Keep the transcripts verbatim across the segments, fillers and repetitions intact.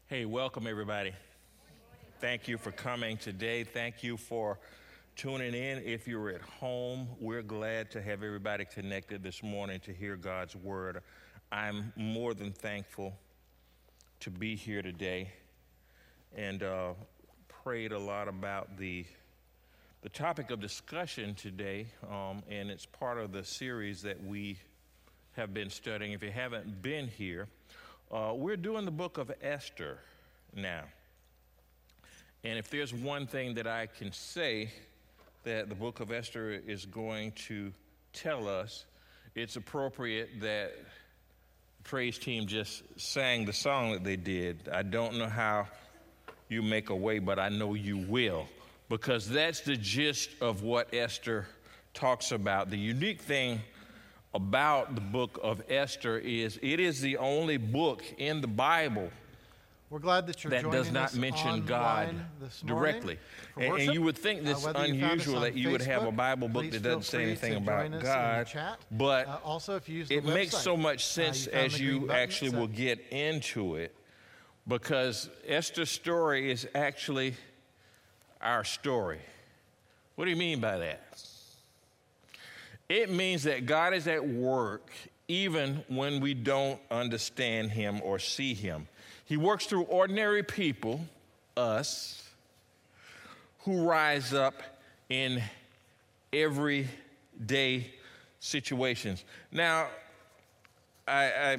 Hey, welcome everybody. Thank you for coming today. Thank you for tuning in. If you're at home, we're glad to have everybody connected this morning to hear God's word. I'm more than thankful to be here today, and uh, prayed a lot about the the topic of discussion today, um, and it's part of the series that we have been studying. If you haven't been here, Uh, we're doing the book of Esther now. And if there's one thing that I can say that the book of Esther is going to tell us, it's appropriate that the praise team just sang the song that they did. I don't know how you make a way, but I know you will. Because that's the gist of what Esther talks about. The unique thing about the book of Esther is it is the only book in the Bible We're glad that, you're that does not mention God directly. And, and you would think this uh, unusual that you would have a Bible book that doesn't say anything about God, but uh, also if you use it the makes website, so much uh, sense you found as the you green button, actually so- will get into it, because Esther's story is actually our story. What do you mean by that? It means that God is at work even when we don't understand him or see him. He works through ordinary people, us, who rise up in everyday situations. Now, I, I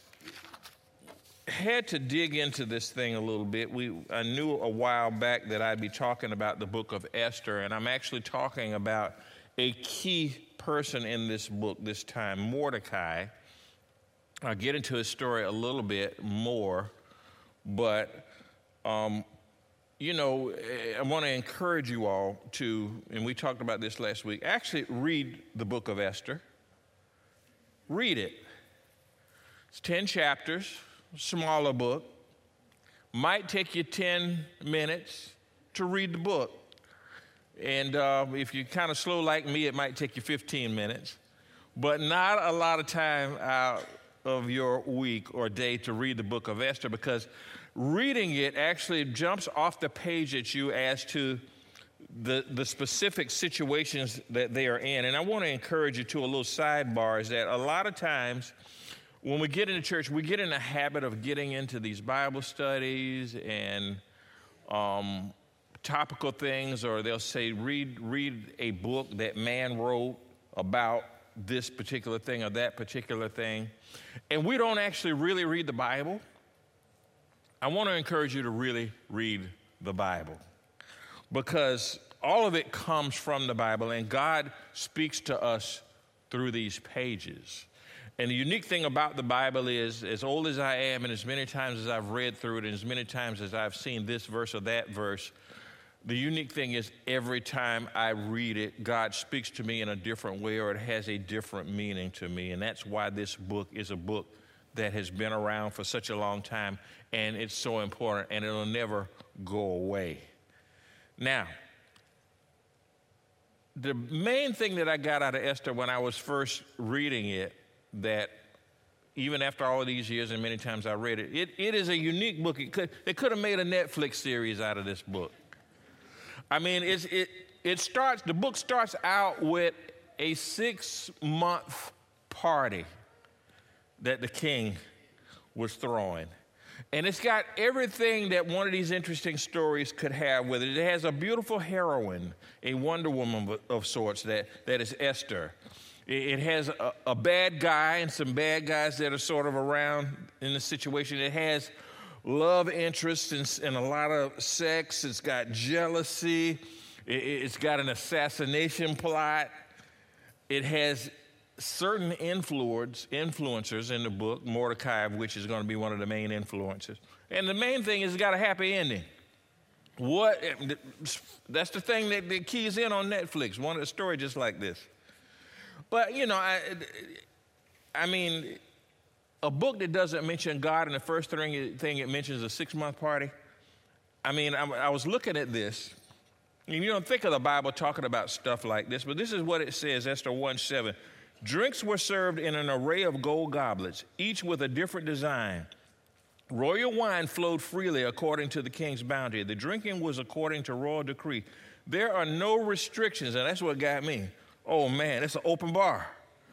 had to dig into this thing a little bit. We, I knew a while back that I'd be talking about the book of Esther, and I'm actually talking about a key person in this book this time, Mordecai. I'll get into his story a little bit more, but, um, you know, I want to encourage you all to, and we talked about this last week, actually read the book of Esther. Read it. It's ten chapters, smaller book. Might take you ten minutes to read the book. And uh, if you're kind of slow like me, it might take you fifteen minutes, but not a lot of time out of your week or day to read the book of Esther, because reading it actually jumps off the page at you as to the, the specific situations that they are in. And I want to encourage you to a little sidebar, is that a lot of times when we get into church, we get in a habit of getting into these Bible studies and um topical things, or they'll say, read read a book that man wrote about this particular thing or that particular thing. And we don't actually really read the Bible. I want to encourage you to really read the Bible, because all of it comes from the Bible, and God speaks to us through these pages. And the unique thing about the Bible is, as old as I am, and as many times as I've read through it, and as many times as I've seen this verse or that verse, the unique thing is every time I read it, God speaks to me in a different way, or it has a different meaning to me. And that's why this book is a book that has been around for such a long time, and it's so important, and it'll never go away. Now, the main thing that I got out of Esther when I was first reading it, that even after all of these years and many times I read it, it, it is a unique book. It could, they could have made a Netflix series out of this book. I mean, it's, it it starts. The book starts out with a six-month party that the king was throwing, and it's got everything that one of these interesting stories could have with it. It has a beautiful heroine, a Wonder Woman of, of sorts, that that is Esther. It, it has a, a bad guy and some bad guys that are sort of around in the situation. It has love interest and, and a lot of sex. It's got jealousy. It, it's got an assassination plot. It has certain influence, influencers in the book, Mordecai, which is going to be one of the main influencers. And the main thing is it's got a happy ending. What? That's the thing that, that keys in on Netflix. One of the story just like this. But, you know, I, I mean, a book that doesn't mention God, and the first thing, thing it mentions is a six-month party. I mean, I, I was looking at this, and you don't think of the Bible talking about stuff like this, but this is what it says, Esther one seven. Drinks were served in an array of gold goblets, each with a different design. Royal wine flowed freely according to the king's bounty. The drinking was according to royal decree. There are no restrictions, and that's what got me. Oh man, it's an open bar.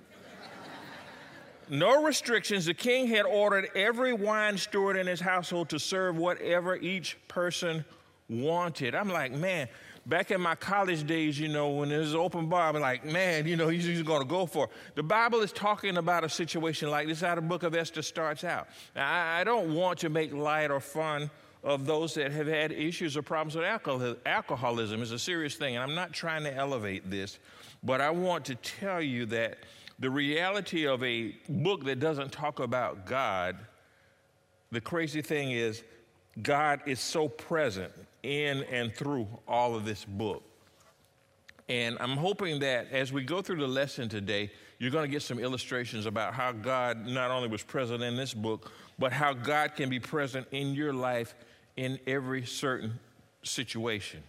No restrictions. The king had ordered every wine steward in his household to serve whatever each person wanted. I'm like, man, back in my college days, you know, when there's an open bar, I'm like, man, you know, he's, he's going to go for it. The Bible is talking about a situation like this, how the book of Esther starts out. Now, I, I don't want to make light or fun of those that have had issues or problems with alcohol. Alcoholism is a serious thing, and I'm not trying to elevate this, but I want to tell you that the reality of a book that doesn't talk about God, the crazy thing is God is so present in and through all of this book. And I'm hoping that as we go through the lesson today, you're going to get some illustrations about how God not only was present in this book, but how God can be present in your life in every certain situation.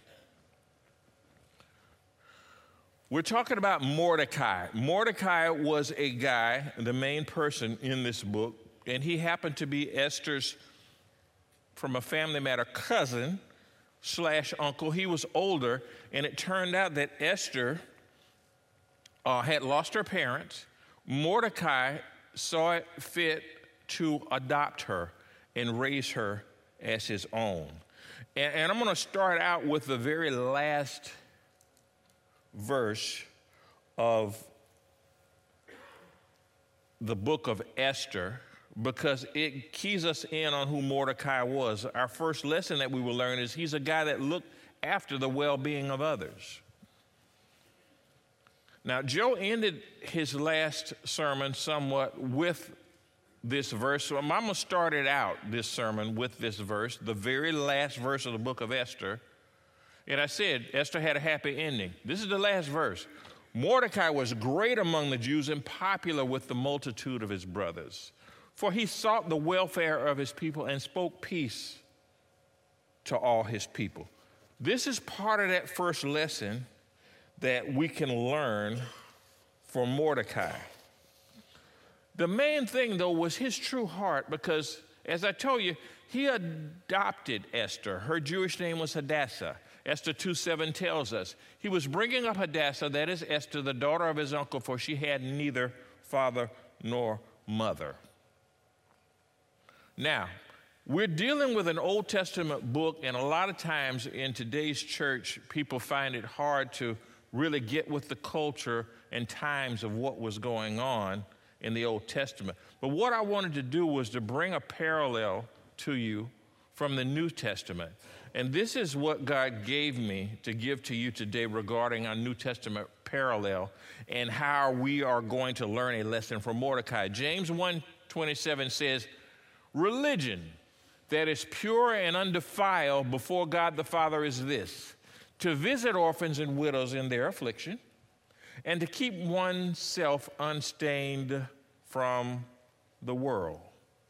We're talking about Mordecai. Mordecai was a guy, the main person in this book, and he happened to be Esther's, from a family matter, cousin slash uncle. He was older, and it turned out that Esther uh, had lost her parents. Mordecai saw it fit to adopt her and raise her as his own. And, and I'm going to start out with the very last verse of the book of Esther, because it keys us in on who Mordecai was. Our first lesson that we will learn is he's a guy that looked after the well-being of others. Now, Joe ended his last sermon somewhat with this verse, so I'm going to start it out, this sermon, with this verse, the very last verse of the book of Esther. And I said, Esther had a happy ending. This is the last verse. Mordecai was great among the Jews and popular with the multitude of his brothers, for he sought the welfare of his people and spoke peace to all his people. This is part of that first lesson that we can learn from Mordecai. The main thing, though, was his true heart, because, as I told you, he adopted Esther. Her Jewish name was Hadassah. Esther two seven tells us he was bringing up Hadassah, that is Esther, the daughter of his uncle, for she had neither father nor mother. Now, we're dealing with an Old Testament book, and a lot of times in today's church, people find it hard to really get with the culture and times of what was going on in the Old Testament. But what I wanted to do was to bring a parallel to you from the New Testament. And this is what God gave me to give to you today regarding our New Testament parallel and how we are going to learn a lesson from Mordecai. James one twenty-seven says, religion that is pure and undefiled before God the Father is this, to visit orphans and widows in their affliction, and to keep oneself unstained from the world.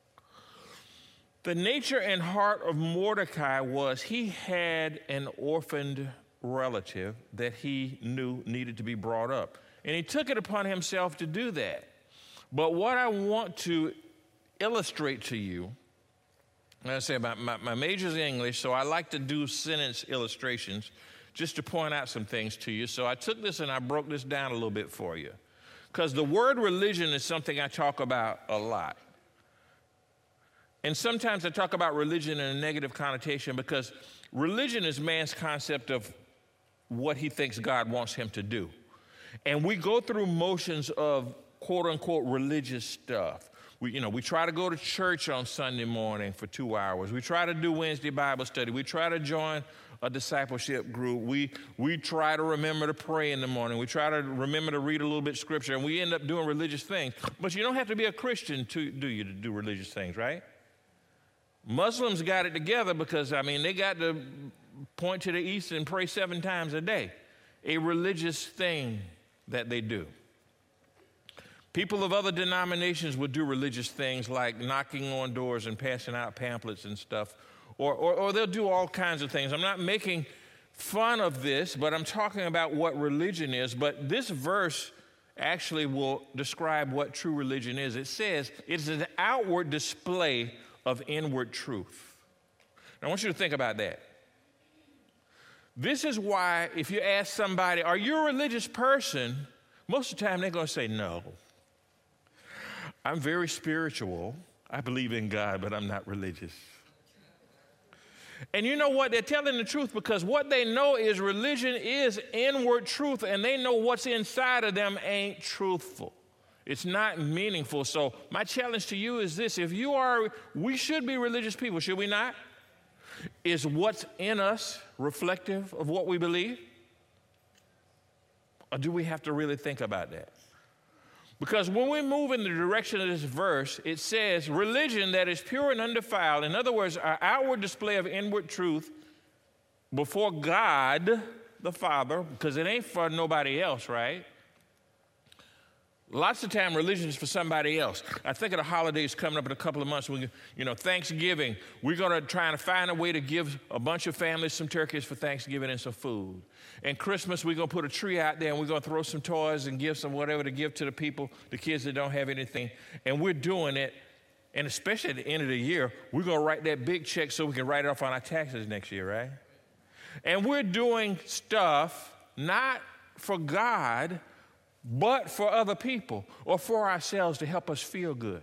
The nature and heart of Mordecai was he had an orphaned relative that he knew needed to be brought up, and he took it upon himself to do that. But what I want to illustrate to you, and I say my, my, my major is English, so I like to do sentence illustrations just to point out some things to you. So I took this and I broke this down a little bit for you, because the word religion is something I talk about a lot. And sometimes I talk about religion in a negative connotation, because religion is man's concept of what he thinks God wants him to do. And we go through motions of quote unquote religious stuff. We, you know, we try to go to church on Sunday morning for two hours. We try to do Wednesday Bible study. We try to join a discipleship group. We, we try to remember to pray in the morning. We try to remember to read a little bit of scripture, and we end up doing religious things. But you don't have to be a Christian to do you to do religious things, right? Muslims got it together because, I mean, they got to point to the east and pray seven times a day. A religious thing that they do. People of other denominations would do religious things like knocking on doors and passing out pamphlets and stuff, or, or, or they'll do all kinds of things. I'm not making fun of this, but I'm talking about what religion is. But this verse actually will describe what true religion is. It says it's an outward display of inward truth. Now, I want you to think about that. This is why if you ask somebody, are you a religious person? Most of the time they're going to say no. I'm very spiritual. I believe in God, but I'm not religious. And you know what? They're telling the truth because what they know is religion is inward truth, and they know what's inside of them ain't truthful. It's not meaningful. So my challenge to you is this. If you are, we should be religious people, should we not? Is what's in us reflective of what we believe? Or do we have to really think about that? Because when we move in the direction of this verse, it says, religion that is pure and undefiled, in other words, our outward display of inward truth before God the Father, because it ain't for nobody else, right? Lots of time religion is for somebody else. I think of the holidays coming up in a couple of months. We, you know, Thanksgiving, we're going to try to find a way to give a bunch of families some turkeys for Thanksgiving and some food. And Christmas, we're going to put a tree out there and we're going to throw some toys and give some whatever to give to the people, the kids that don't have anything. And we're doing it, and especially at the end of the year, we're going to write that big check so we can write it off on our taxes next year, right? And we're doing stuff not for God, but for other people or for ourselves to help us feel good.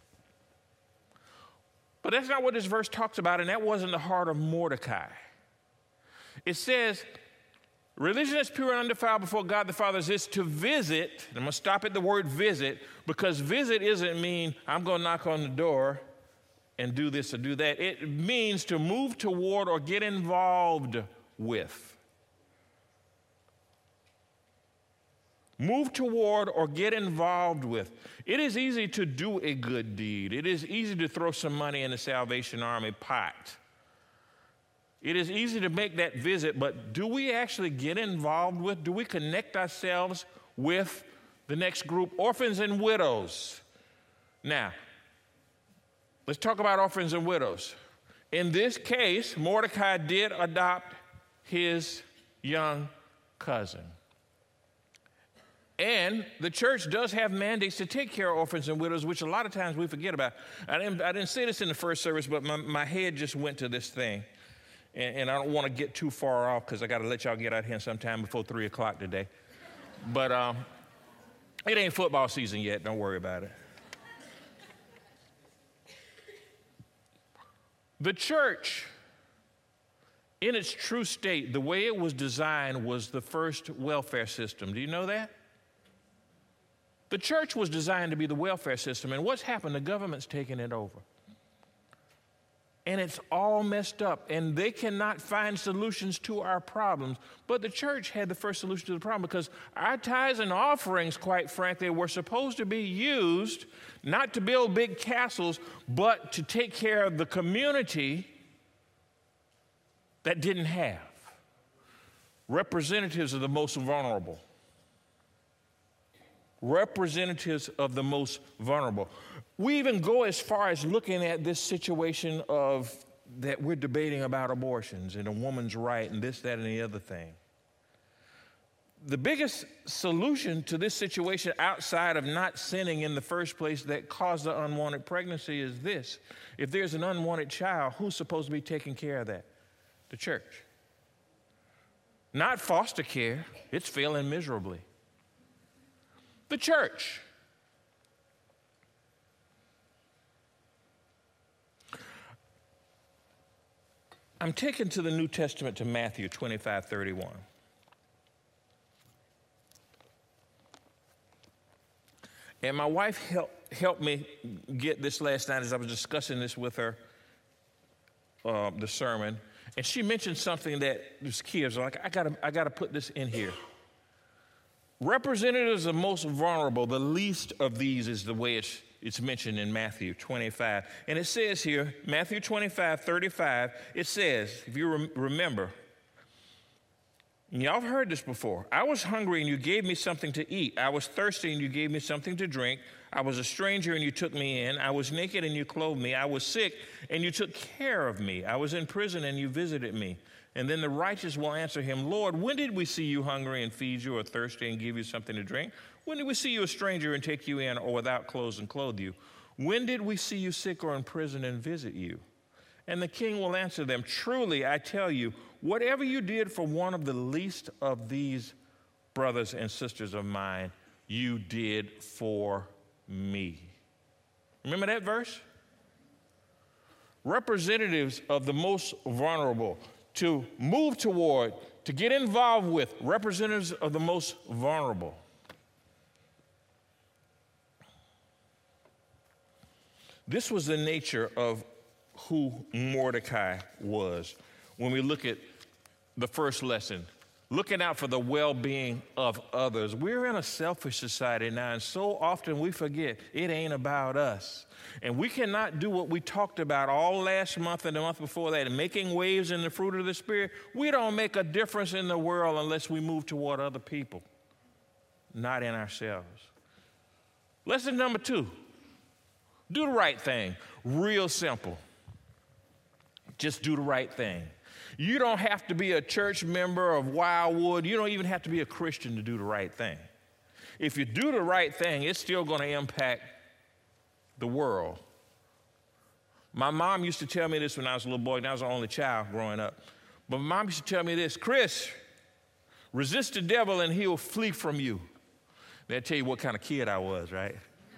But that's not what this verse talks about, and that wasn't the heart of Mordecai. It says, religion is pure and undefiled before God the Father is to visit. I'm going to stop at the word visit, because visit doesn't mean I'm going to knock on the door and do this or do that. It means to move toward or get involved with. Move toward or get involved with. It is easy to do a good deed. It is easy to throw some money in the Salvation Army pot. It is easy to make that visit, but do we actually get involved with, do we connect ourselves with the next group, orphans and widows? Now, let's talk about orphans and widows. In this case, Mordecai did adopt his young cousin. And the church does have mandates to take care of orphans and widows, which a lot of times we forget about. I didn't, I didn't say this in the first service, but my, my head just went to this thing. And, and I don't want to get too far off because I got to let y'all get out here sometime before three o'clock today. But um, it ain't football season yet. Don't worry about it. The church, in its true state, the way it was designed was the first welfare system. Do you know that? The church was designed to be the welfare system, and what's happened? The government's taken it over. And it's all messed up, and they cannot find solutions to our problems. But the church had the first solution to the problem, because our tithes and offerings, quite frankly, were supposed to be used not to build big castles, but to take care of the community that didn't have. Representatives of the most vulnerable. Representatives of the most vulnerable. We even go as far as looking at this situation of that we're debating about abortions and a woman's right and this, that, and the other thing. The biggest solution to this situation outside of not sinning in the first place that caused the unwanted pregnancy is this. If there's an unwanted child, who's supposed to be taking care of that? The church. Not foster care. It's failing miserably. The church. I'm taken to the New Testament to Matthew twenty-five thirty-one. And my wife helped, helped me get this last night as I was discussing this with her, uh, the sermon. And she mentioned something that was key. I was like, I gotta, I gotta put this in here. Representatives of the most vulnerable, the least of these is the way it's, it's mentioned in Matthew twenty-five. And it says here, Matthew twenty-five thirty-five, it says, if you rem- remember, and y'all have heard this before. I was hungry and you gave me something to eat. I was thirsty and you gave me something to drink. I was a stranger and you took me in. I was naked and you clothed me. I was sick and you took care of me. I was in prison and you visited me. And then the righteous will answer him, Lord, when did we see you hungry and feed you, or thirsty and give you something to drink? When did we see you a stranger and take you in, or without clothes and clothe you? When did we see you sick or in prison and visit you? And the king will answer them, truly, I tell you, whatever you did for one of the least of these brothers and sisters of mine, you did for me. Remember that verse? Representatives of the most vulnerable, to move toward, to get involved with, representatives of the most vulnerable. This was the nature of who Mordecai was. When we look at the first lesson, looking out for the well-being of others. We're in a selfish society now, and so often we forget it ain't about us. And we cannot do what we talked about all last month and the month before that, making waves in the fruit of the Spirit. We don't make a difference in the world unless we move toward other people, not in ourselves. Lesson number two, do the right thing. Real simple. Just do the right thing. You don't have to be a church member of Wildwood. You don't even have to be a Christian to do the right thing. If you do the right thing, it's still going to impact the world. My mom used to tell me this when I was a little boy, and I was the only child growing up. But my mom used to tell me this, Chris, resist the devil and he'll flee from you. That'll tell you what kind of kid I was, right?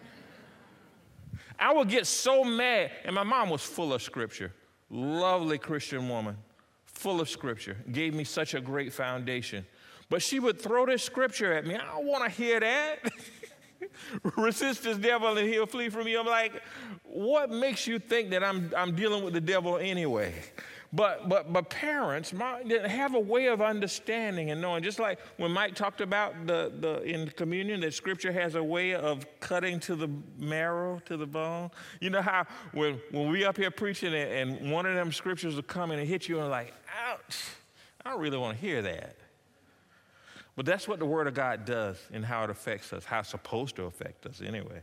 I would get so mad, and my mom was full of scripture. Lovely Christian woman, full of scripture, gave me such a great foundation. But she would throw this scripture at me. I don't want to hear that. Resist this devil and he'll flee from you. I'm like, what makes you think that I'm I'm dealing with the devil anyway? But but but parents my, have a way of understanding and knowing. Just like when Mike talked about the, the in communion, that scripture has a way of cutting to the marrow, to the bone. You know how when, when we up here preaching and, and one of them scriptures will come in and hit you and like, ouch, I don't really want to hear that. But that's what the Word of God does and how it affects us, how it's supposed to affect us anyway.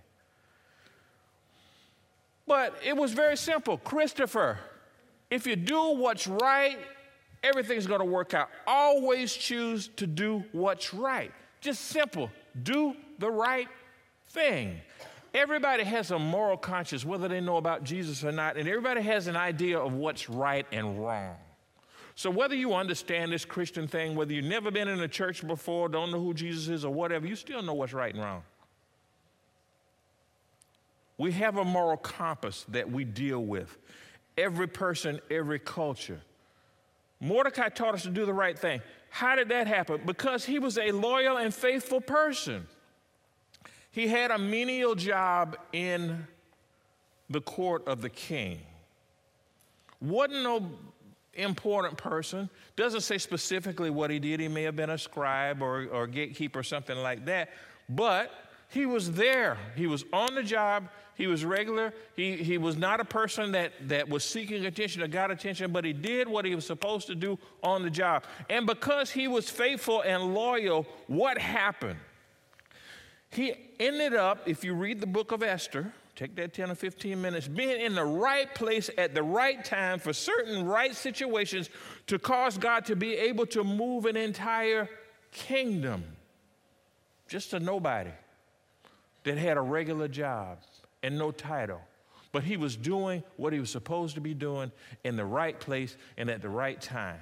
But it was very simple. Christopher, if you do what's right, everything's going to work out. Always choose to do what's right. Just simple. Do the right thing. Everybody has a moral conscience, whether they know about Jesus or not, and everybody has an idea of what's right and wrong. So whether you understand this Christian thing, whether you've never been in a church before, don't know who Jesus is or whatever, you still know what's right and wrong. We have a moral compass that we deal with. Every person, every culture. Mordecai taught us to do the right thing. How did that happen? Because he was a loyal and faithful person. He had a menial job in the court of the king. Wasn't no important person. Doesn't say specifically what he did. He may have been a scribe or, or gatekeeper or something like that. But he was there. He was on the job. He was regular. He, he was not a person that, that was seeking attention or got attention, but he did what he was supposed to do on the job. And because he was faithful and loyal, what happened? He ended up, if you read the book of Esther, take that ten or fifteen minutes, being in the right place at the right time for certain right situations to cause God to be able to move an entire kingdom. Just a nobody that had a regular job and no title. But he was doing what he was supposed to be doing in the right place and at the right time.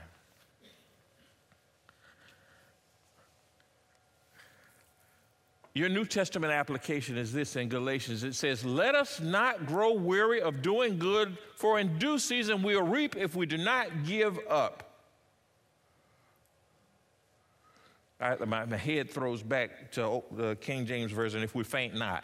Your New Testament application is this in Galatians. It says, let us not grow weary of doing good, for in due season we'll reap if we do not give up. I, my, my head throws back to the King James Version, if we faint not.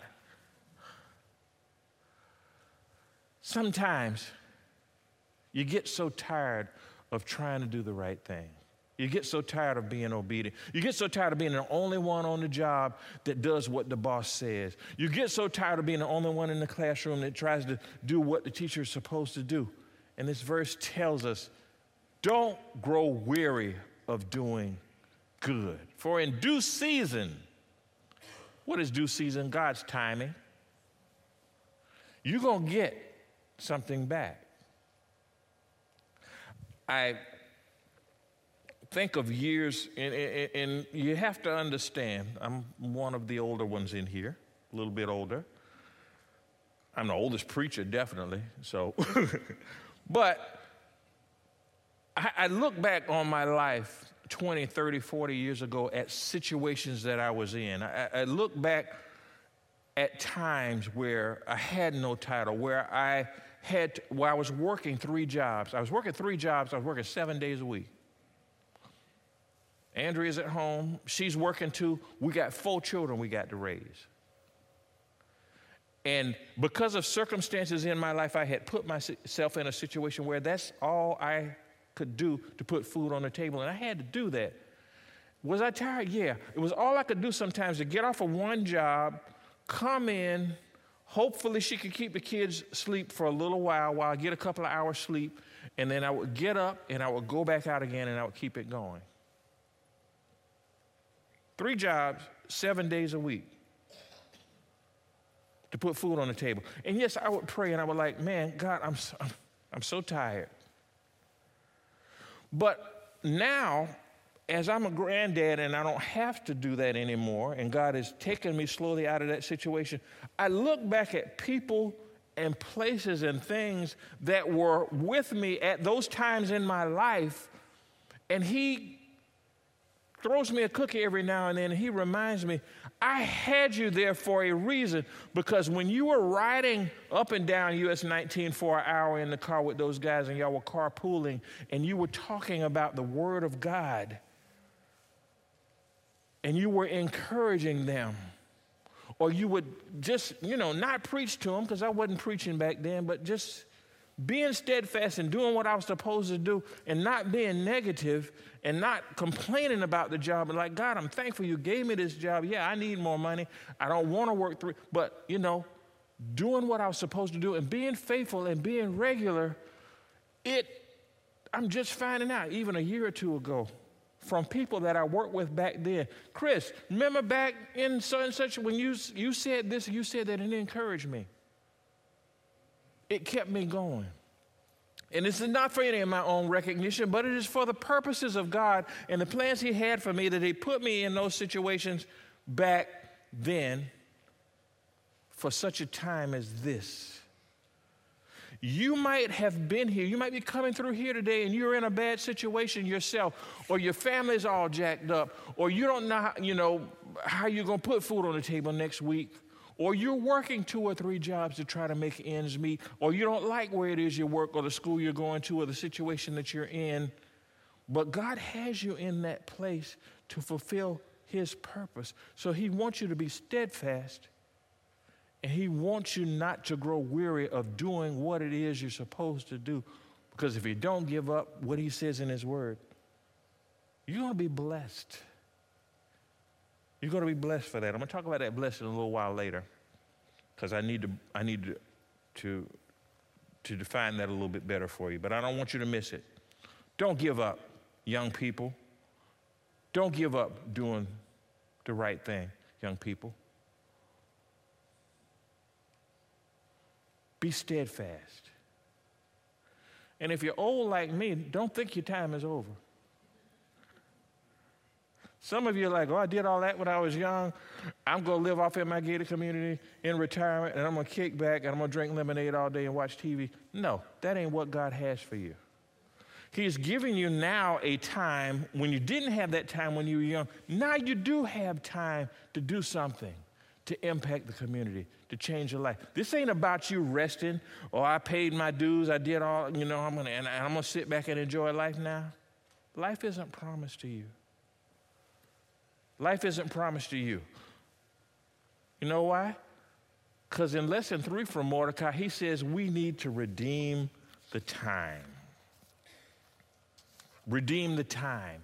Sometimes you get so tired of trying to do the right thing. You get so tired of being obedient. You get so tired of being the only one on the job that does what the boss says. You get so tired of being the only one in the classroom that tries to do what the teacher is supposed to do. And this verse tells us, don't grow weary of doing good. For in due season, what is due season? God's timing. You're going to get something back. I think of years, and, and, and you have to understand, I'm one of the older ones in here, a little bit older. I'm the oldest preacher, definitely. So, but I, I look back on my life twenty, thirty, forty years ago at situations that I was in. I, I look back at times where I had no title, where I had, to, where I was working three jobs. I was working three jobs. I was working seven days a week. Andrea's at home. She's working too. We got four children we got to raise. And because of circumstances in my life, I had put myself in a situation where that's all I could do to put food on the table, and I had to do that. Was I tired? Yeah. It was all I could do sometimes to get off of one job, come in, hopefully she could keep the kids asleep for a little while while I get a couple of hours sleep, and then I would get up and I would go back out again and I would keep it going. Three jobs, seven days a week to put food on the table. And yes, I would pray and I would like, man, God, I'm so, I'm so tired. But now, as I'm a granddad and I don't have to do that anymore, and God has taken me slowly out of that situation, I look back at people and places and things that were with me at those times in my life, and He throws me a cookie every now and then, and He reminds me, I had you there for a reason, because when you were riding up and down U S nineteen for an hour in the car with those guys and y'all were carpooling and you were talking about the Word of God and you were encouraging them, or you would just, you know, not preach to them, because I wasn't preaching back then, but just being steadfast and doing what I was supposed to do and not being negative and not complaining about the job. And like, God, I'm thankful you gave me this job. Yeah, I need more money. I don't want to work three, but, you know, doing what I was supposed to do and being faithful and being regular, it, I'm just finding out even a year or two ago from people that I worked with back then. Chris, remember back in such and such when you, you said this, you said that, and it encouraged me. It kept me going. And this is not for any of my own recognition, but it is for the purposes of God and the plans He had for me, that He put me in those situations back then for such a time as this. You might have been here. You might be coming through here today and you're in a bad situation yourself, or your family's all jacked up, or you don't know how, you know, how you're going to put food on the table next week. Or you're working two or three jobs to try to make ends meet, or you don't like where it is you work or the school you're going to or the situation that you're in. But God has you in that place to fulfill His purpose. So He wants you to be steadfast, and He wants you not to grow weary of doing what it is you're supposed to do. Because if you don't give up what He says in His Word, you're going to be blessed. You're going to be blessed for that. I'm going to talk about that blessing a little while later, because I need to I need to, to to define that a little bit better for you. But I don't want you to miss it. Don't give up, young people. Don't give up doing the right thing, young people. Be steadfast. And if you're old like me, don't think your time is over. Some of you are like, oh, I did all that when I was young. I'm going to live off in my gated community in retirement, and I'm going to kick back, and I'm going to drink lemonade all day and watch T V. No, that ain't what God has for you. He's giving you now a time when you didn't have that time when you were young. Now you do have time to do something to impact the community, to change your life. This ain't about you resting, or I paid my dues, I did all, you know, I'm going to, and I'm going to sit back and enjoy life now. Life isn't promised to you. Life isn't promised to you. You know why? Because in lesson three from Mordecai, he says we need to redeem the time. Redeem the time.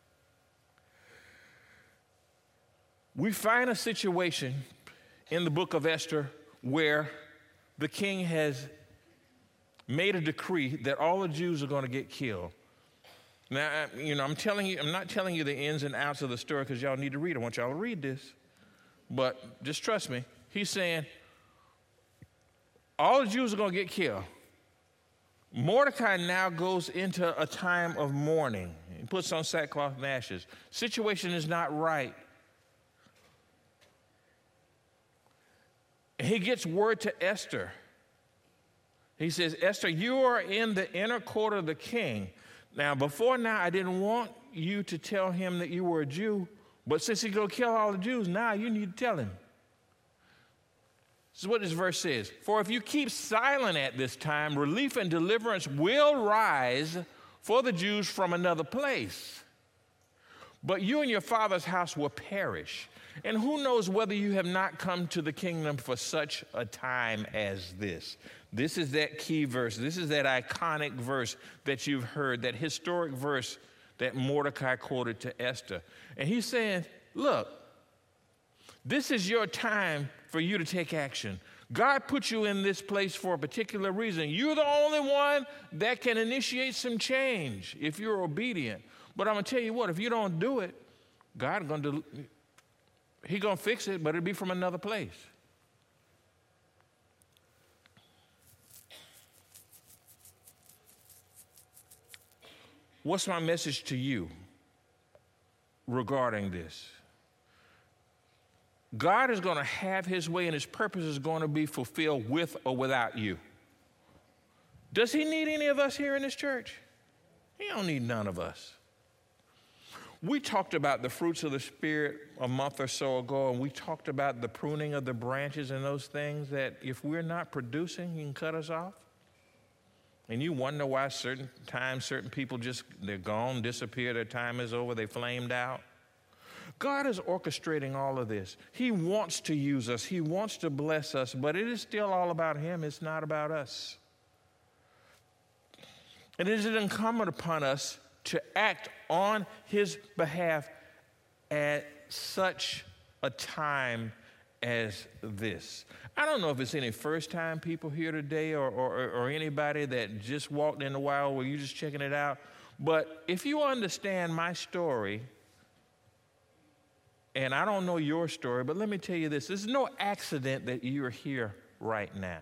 We find a situation in the book of Esther where the king has made a decree that all the Jews are going to get killed. Now, you know, I'm telling you, I'm not telling you the ins and outs of the story because y'all need to read it. I want y'all to read this. But just trust me. He's saying all the Jews are going to get killed. Mordecai now goes into a time of mourning. He puts on sackcloth and ashes. Situation is not right. And he gets word to Esther. He says, Esther, you are in the inner court of the king. Now, before now, I didn't want you to tell him that you were a Jew, but since he's going to kill all the Jews, now you need to tell him. This is what this verse says. For if you keep silent at this time, relief and deliverance will rise for the Jews from another place. But you and your father's house will perish. And who knows whether you have not come to the kingdom for such a time as this. This is that key verse. This is that iconic verse that you've heard, that historic verse that Mordecai quoted to Esther. And he's saying, look, this is your time for you to take action. God put you in this place for a particular reason. You're the only one that can initiate some change if you're obedient. But I'm going to tell you what, if you don't do it, God going to, he's going to fix it, but it'll be from another place. What's my message to you regarding this? God is going to have his way and his purpose is going to be fulfilled with or without you. Does he need any of us here in this church? He don't need none of us. We talked about the fruits of the Spirit a month or so ago, and we talked about the pruning of the branches and those things that if we're not producing, he can cut us off. And you wonder why certain times, certain people just, they're gone, disappear, their time is over, they flamed out. God is orchestrating all of this. He wants to use us. He wants to bless us, but it is still all about him. It's not about us. And it is incumbent upon us to act on his behalf at such a time as this. I don't know if it's any first-time people here today or, or, or anybody that just walked in a while where you're just checking it out, but if you understand my story, and I don't know your story, but let me tell you this. There's no accident that you're here right now.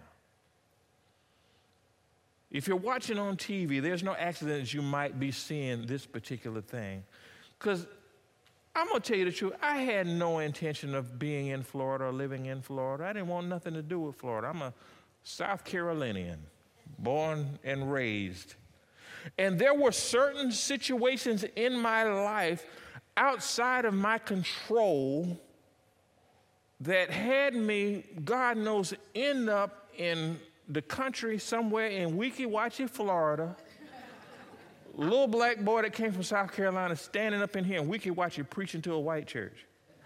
If you're watching on T V, there's no accident that you might be seeing this particular thing. Because I'm going to tell you the truth. I had no intention of being in Florida or living in Florida. I didn't want nothing to do with Florida. I'm a South Carolinian, born and raised. And there were certain situations in my life outside of my control that had me, God knows, end up in the country somewhere in Weeki Wachee, Florida. Little black boy that came from South Carolina standing up in here in Weeki Wachee preaching to a white church.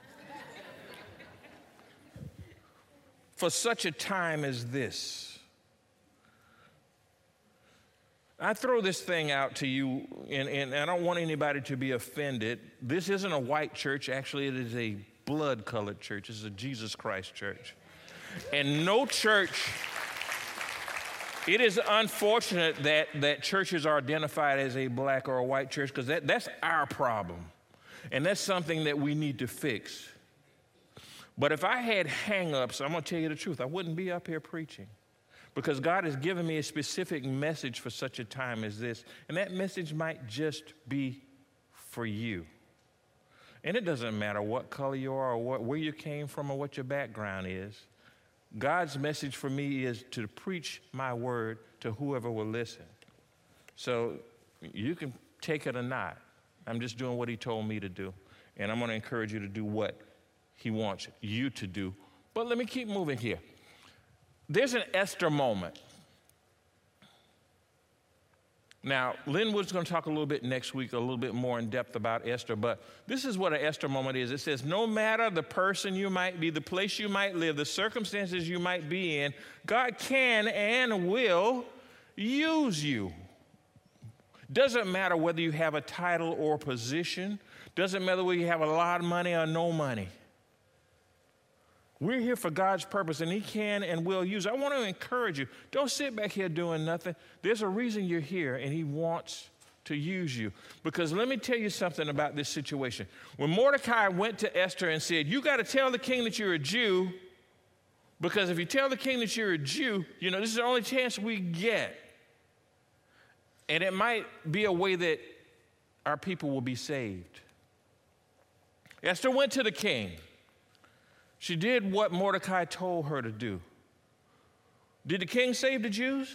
For such a time as this. I throw this thing out to you, and, and I don't want anybody to be offended. This isn't a white church. Actually, it is a blood-colored church. It's a Jesus Christ church. And no church, it is unfortunate that, that churches are identified as a black or a white church because that, that's our problem. And that's something that we need to fix. But if I had hang-ups, I'm going to tell you the truth, I wouldn't be up here preaching. Because God has given me a specific message for such a time as this. And that message might just be for you. And it doesn't matter what color you are or what, where you came from or what your background is. God's message for me is to preach my word to whoever will listen. So you can take it or not. I'm just doing what he told me to do. And I'm going to encourage you to do what he wants you to do. But let me keep moving here. There's an Esther moment. Now, Linwood's going to talk a little bit next week, a little bit more in depth about Esther, but this is what an Esther moment is. It says, no matter the person you might be, the place you might live, the circumstances you might be in, God can and will use you. Doesn't matter whether you have a title or position. Doesn't matter whether you have a lot of money or no money. We're here for God's purpose, and he can and will use. I want to encourage you. Don't sit back here doing nothing. There's a reason you're here, and he wants to use you. Because let me tell you something about this situation. When Mordecai went to Esther and said, you got to tell the king that you're a Jew, because if you tell the king that you're a Jew, you know, this is the only chance we get. And it might be a way that our people will be saved. Esther went to the king. She did what Mordecai told her to do. Did the king save the Jews?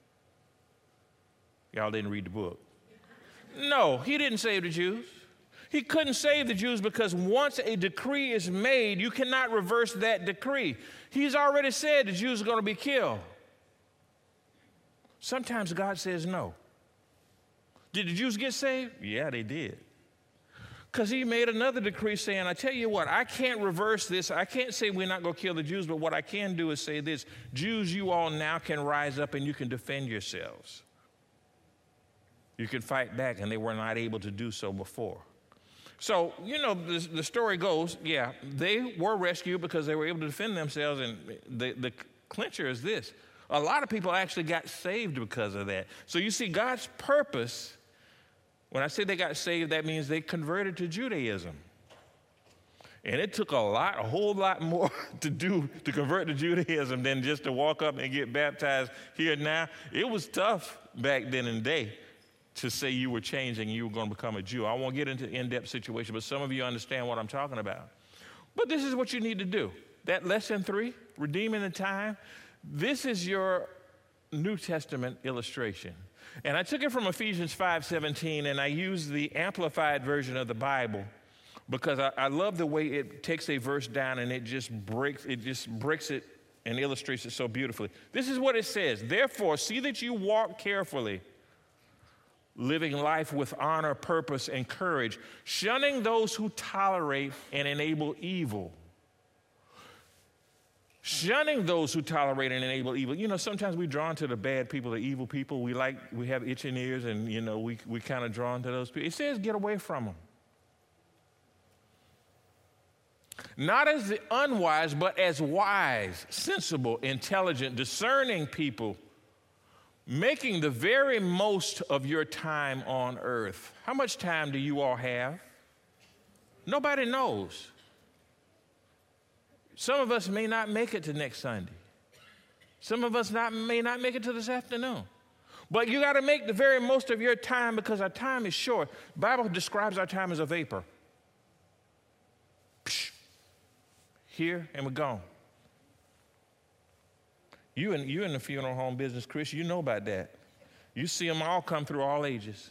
Y'all didn't read the book. No, he didn't save the Jews. He couldn't save the Jews because once a decree is made, you cannot reverse that decree. He's already said the Jews are going to be killed. Sometimes God says no. Did the Jews get saved? Yeah, they did. Because he made another decree saying, I tell you what, I can't reverse this. I can't say we're not going to kill the Jews, but what I can do is say this. Jews, you all now can rise up and you can defend yourselves. You can fight back, and they were not able to do so before. So, you know, the, the story goes, yeah, they were rescued because they were able to defend themselves, and the, the clincher is this. A lot of people actually got saved because of that. So you see, God's purpose, when I say they got saved, that means they converted to Judaism. And it took a lot, a whole lot more to do to convert to Judaism than just to walk up and get baptized here and now. It was tough back then in the day to say you were changing and you were going to become a Jew. I won't get into in-depth situation, but some of you understand what I'm talking about. But this is what you need to do. That lesson three, redeeming the time, this is your New Testament illustration. And I took it from Ephesians five seventeen, and I used the amplified version of the Bible because I, I love the way it takes a verse down and it just breaks it just breaks it and illustrates it so beautifully. This is what it says. Therefore, see that you walk carefully, living life with honor, purpose, and courage, shunning those who tolerate and enable evil. Shunning those who tolerate and enable evil. You know, sometimes we're drawn to the bad people, the evil people. We like, we have itching ears, and, you know, we we kind of drawn to those people. It says get away from them. Not as the unwise, but as wise, sensible, intelligent, discerning people, making the very most of your time on earth. How much time do you all have? Nobody knows. Some of us may not make it to next Sunday. Some of us not, may not make it to this afternoon. But you got to make the very most of your time because our time is short. The Bible describes our time as a vapor. Psh, here and we're gone. You in, you in the funeral home business, Chris, you know about that. You see them all come through all ages.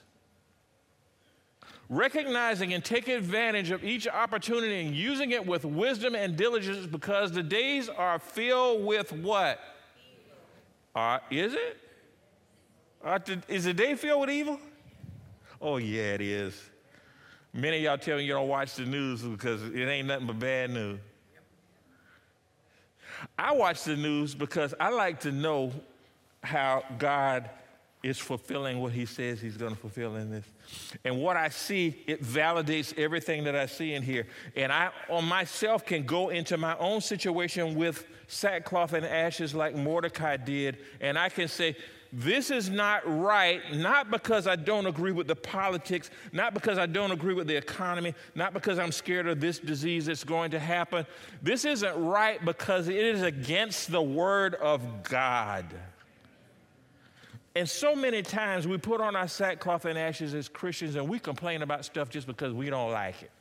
Recognizing and taking advantage of each opportunity and using it with wisdom and diligence because the days are filled with what? Uh, is it? Uh, is the day filled with evil? Oh, yeah, it is. Many of y'all tell me you don't watch the news because it ain't nothing but bad news. I watch the news because I like to know how God is fulfilling what he says he's going to fulfill in this. And what I see, it validates everything that I see in here. And I, on myself, can go into my own situation with sackcloth and ashes like Mordecai did, and I can say, this is not right, not because I don't agree with the politics, not because I don't agree with the economy, not because I'm scared of this disease that's going to happen. This isn't right because it is against the word of God. And so many times we put on our sackcloth and ashes as Christians and we complain about stuff just because we don't like it.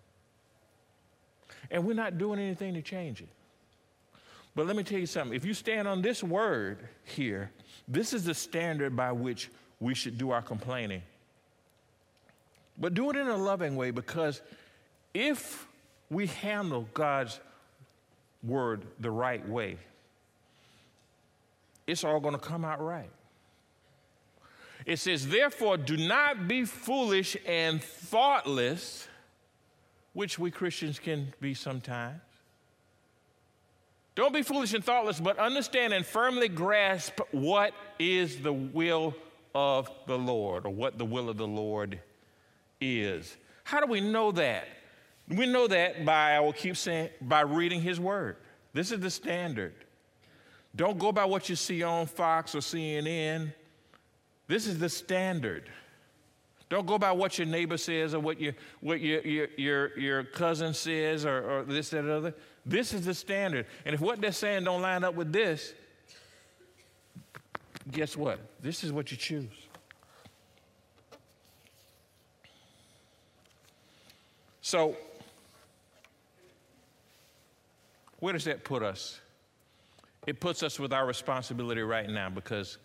And we're not doing anything to change it. But let me tell you something. If you stand on this word here, this is the standard by which we should do our complaining. But do it in a loving way, because if we handle God's word the right way, it's all going to come out right. It says, therefore, do not be foolish and thoughtless, which we Christians can be sometimes. Don't be foolish and thoughtless, but understand and firmly grasp what is the will of the Lord, or what the will of the Lord is. How do we know that? We know that by, I will keep saying, by reading his word. This is the standard. Don't go by what you see on Fox or C N N. This is the standard. Don't go by what your neighbor says or what your what your your your, your cousin says or, or this, that, or other. This is the standard. And if what they're saying don't line up with this, guess what? This is what you choose. So, where does that put us it puts us with our responsibility right now because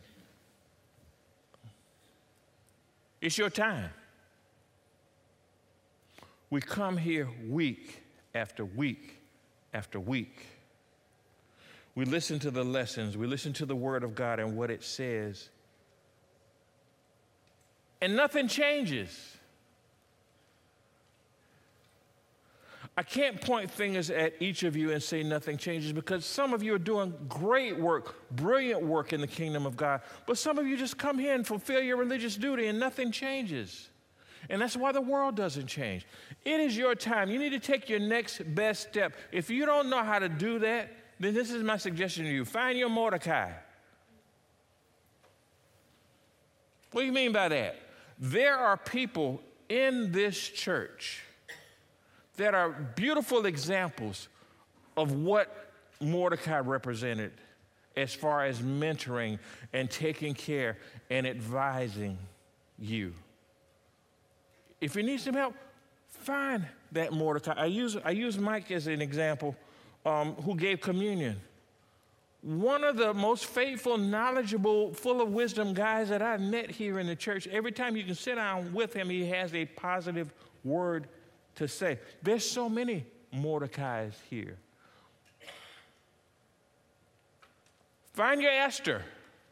it's your time. We come here week after week after week. We listen to the lessons. We listen to the Word of God and what it says. And nothing changes. I can't point fingers at each of you and say nothing changes because some of you are doing great work, brilliant work in the kingdom of God. But some of you just come here and fulfill your religious duty and nothing changes. And that's why the world doesn't change. It is your time. You need to take your next best step. If you don't know how to do that, then this is my suggestion to you. Find your Mordecai. What do you mean by that? There are people in this church that are beautiful examples of what Mordecai represented as far as mentoring and taking care and advising you. If you need some help, find that Mordecai. I use, I use Mike as an example, um, who gave communion. One of the most faithful, knowledgeable, full of wisdom guys that I've met here in the church. Every time you can sit down with him, he has a positive word to say. There's so many Mordecais here. Find your Esther.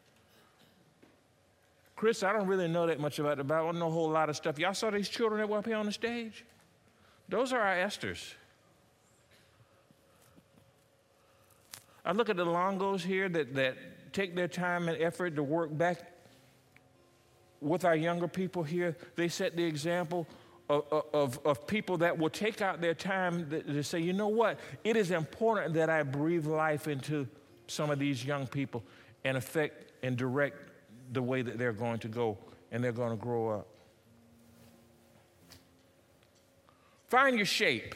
Chris, I don't really know that much about the Bible. I don't know a whole lot of stuff. Y'all saw these children that were up here on the stage? Those are our Esthers. I look at the Longos here that, that take their time and effort to work back with our younger people here. They set the example of, of, of people that will take out their time to, to say, you know what? It is important that I breathe life into some of these young people and affect and direct the way that they're going to go and they're going to grow up. Find your shape.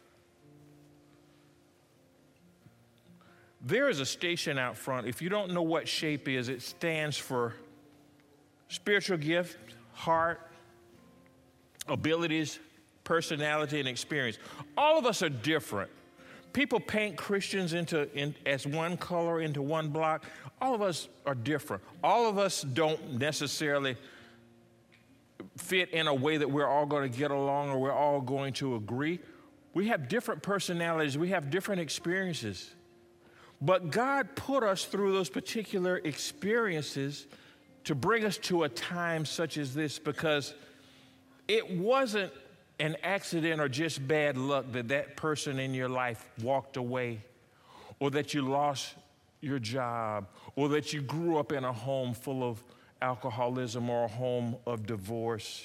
There is a station out front. If you don't know what shape is, it stands for spiritual gift, heart, abilities, personality, and experience. All of us are different. People paint Christians into in, as one color into one block. All of us are different. All of us don't necessarily fit in a way that we're all going to get along or we're all going to agree. We have different personalities. We have different experiences. But God put us through those particular experiences to bring us to a time such as this because it wasn't an accident or just bad luck that that person in your life walked away or that you lost your job or that you grew up in a home full of alcoholism or a home of divorce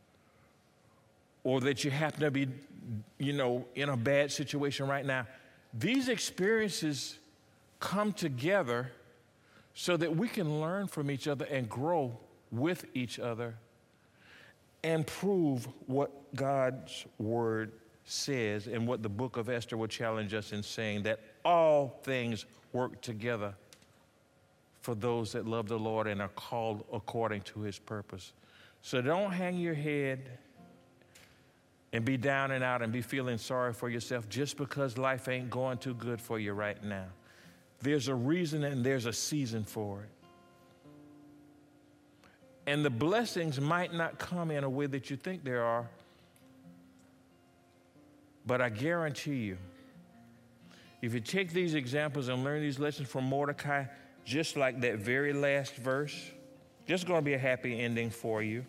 or that you happen to be, you know, in a bad situation right now. These experiences come together so that we can learn from each other and grow with each other and prove what God's word says and what the book of Esther will challenge us in saying, that all things work together for those that love the Lord and are called according to his purpose. So don't hang your head and be down and out and be feeling sorry for yourself just because life ain't going too good for you right now. There's a reason and there's a season for it. And the blessings might not come in a way that you think there are, but I guarantee you, if you take these examples and learn these lessons from Mordecai, just like that very last verse, there's going to be a happy ending for you.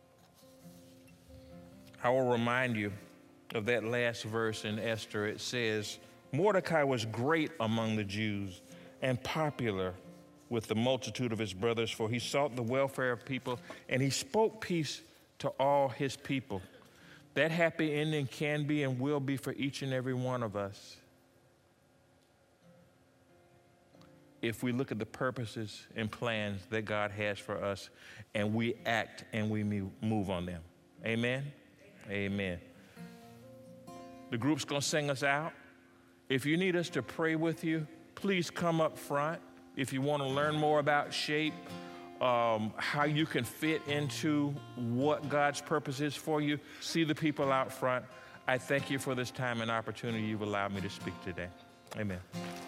I will remind you of that last verse in Esther. It says, Mordecai was great among the Jews and popular with the multitude of his brothers, for he sought the welfare of people, and he spoke peace to all his people. That happy ending can be and will be for each and every one of us if we look at the purposes and plans that God has for us, and we act and we move on them. Amen? Amen. The group's going to sing us out. If you need us to pray with you, please come up front. If you want to learn more about shape, um, how you can fit into what God's purpose is for you, see the people out front. I thank you for this time and opportunity you've allowed me to speak today. Amen.